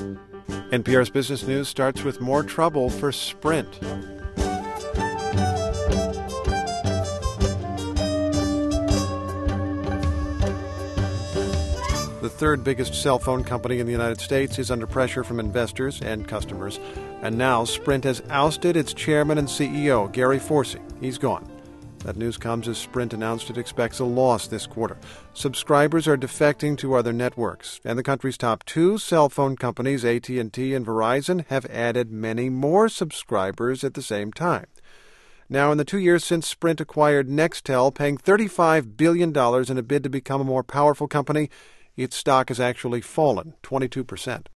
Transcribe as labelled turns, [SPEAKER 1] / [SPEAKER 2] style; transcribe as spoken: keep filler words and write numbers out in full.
[SPEAKER 1] N P R's Business News starts with more trouble for Sprint. The third biggest cell phone company in the United States is under pressure from investors and customers. And now Sprint has ousted its chairman and C E O, Gary Forsey. He's gone. That news comes as Sprint announced it expects a loss this quarter. Subscribers are defecting to other networks, and the country's top two cell phone companies, A T and T and Verizon, have added many more subscribers at the same time. Now, in the two years since Sprint acquired Nextel, paying thirty-five billion dollars in a bid to become a more powerful company, its stock has actually fallen twenty-two percent.